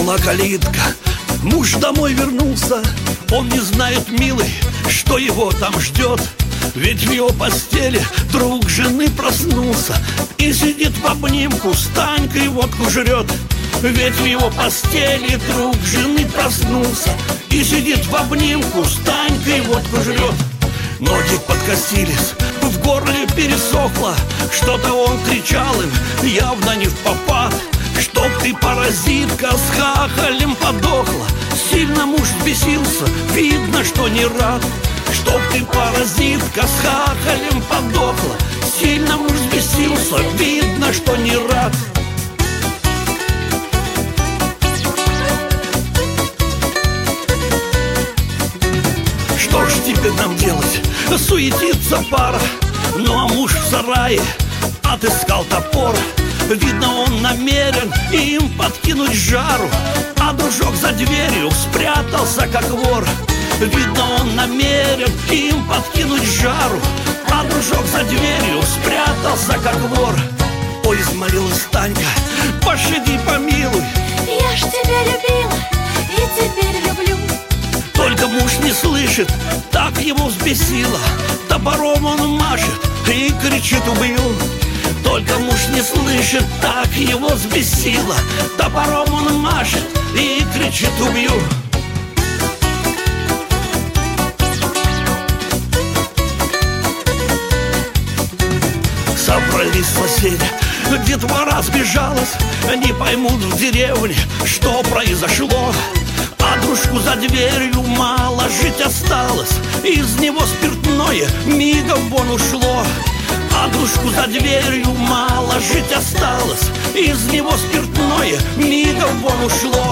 Зазвонила калитка, муж домой вернулся. Он не знает, милый, что его там ждет. Ведь в его постели друг жены проснулся и сидит в обнимку с Танькой, водку жрет. Ведь в его постели друг жены проснулся и сидит в обнимку с Танькой, водку жрет. Ноги подкосились, в горле пересохло. Что-то он кричал им, явно не впопад: чтоб ты, паразитка, с хахалем подохла. Сильно муж взбесился, видно, что не рад. Чтоб ты, паразитка, с хахалем подохла. Сильно муж взбесился, видно, что не рад. Что ж теперь нам делать? Суетится пара. Ну а муж в сарае отыскал топор. Видно, он намерен им подкинуть жару. А дружок за дверью спрятался, как вор. Видно, он намерен им подкинуть жару. А дружок за дверью спрятался, как вор. Ой, изморилась Танька, пощади, помилуй. Я ж тебя любила и теперь люблю. Только муж не слышит, так его взбесило. Топором он машет и кричит: убью. Только муж не слышит, так его взбесило. Топором он машет и кричит: убью. Собрались соседи, детвора сбежалась. Не поймут в деревне, что произошло. А дружку за дверью мало жить осталось. Из него спиртное мигом вон ушло. А дружку за дверью мало жить осталось. Из него спиртное мигом вон ушло.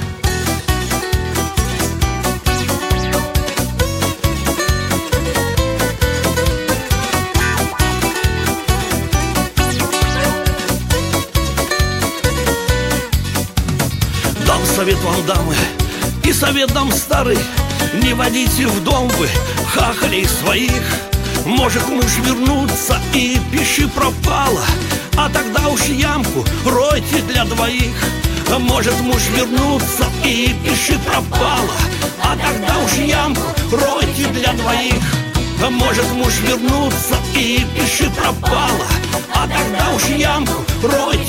Дал совет вам, дамы, и совет дам старый: не водите в дом вы хахалей своих. Может муж вернуться и пиши пропало, а тогда уж ямку ройте для двоих. Может муж вернуться и пиши пропало, а тогда уж ямку ройте для двоих. Может муж вернуться и пиши пропало, а тогда уж ямку ройте